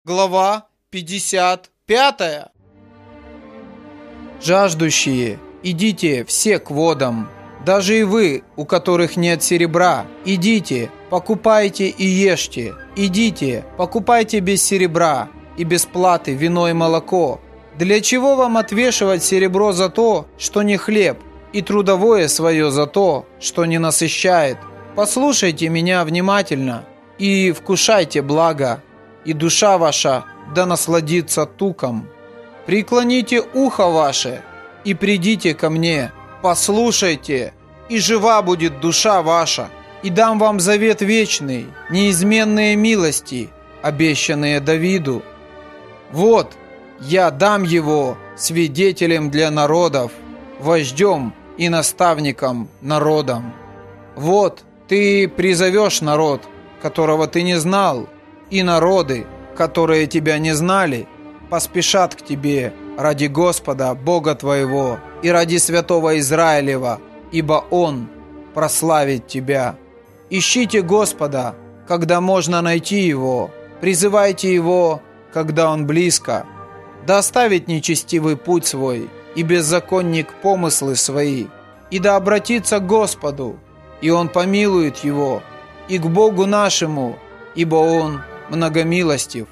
Глава 55. Жаждущие, идите все к водам, даже и вы, у которых нет серебра, идите, покупайте и ешьте, идите, покупайте без серебра и без платы вино и молоко. Для чего вам отвешивать серебро за то, что не хлеб, и трудовое свое за то, что не насыщает? Послушайте меня внимательно и вкушайте благо, и душа ваша да насладится туком. Преклоните ухо ваше и придите ко мне, послушайте, и жива будет душа ваша, и дам вам завет вечный, неизменные милости, обещанные Давиду. Вот, я дам его свидетелем для народов, вождем и наставником народам. Вот, ты призовешь народ, которого ты не знал, и народы, которые тебя не знали, поспешат к тебе ради Господа, Бога твоего, и ради святого Израилева, ибо Он прославит тебя. Ищите Господа, когда можно найти Его, призывайте Его, когда Он близко. Да оставит нечестивый путь свой, и беззаконник помыслы свои, и да обратится к Господу, и Он помилует его, и к Богу нашему, ибо Он многомилостив.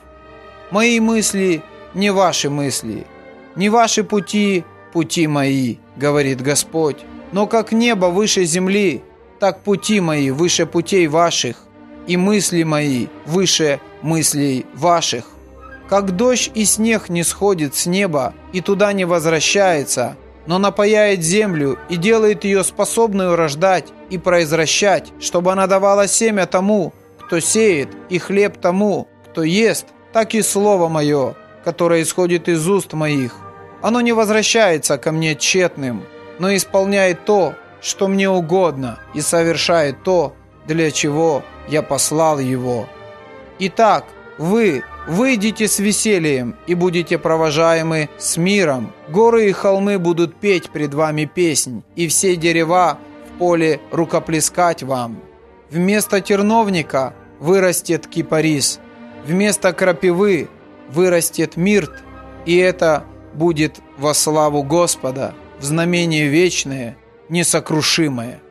Мои мысли не ваши мысли, не ваши пути пути мои, говорит Господь. Но как небо выше земли, так пути мои выше путей ваших, и мысли мои выше мыслей ваших. Как дождь и снег не сходит с неба и туда не возвращается, но напояет землю и делает ее способную рождать и произвращать, чтобы она давала семя тому, кто сеет, и хлеб тому, кто ест, так и слово мое, которое исходит из уст моих. Оно не возвращается ко мне тщетным, но исполняет то, что мне угодно, и совершает то, для чего я послал его. Итак, вы выйдите с весельем и будете провожаемы с миром. Горы и холмы будут петь пред вами песнь, и все дерева в поле рукоплескать вам. Вместо терновника вырастет кипарис, вместо крапивы вырастет мирт, и это будет во славу Господа, в знамение вечное, несокрушимое.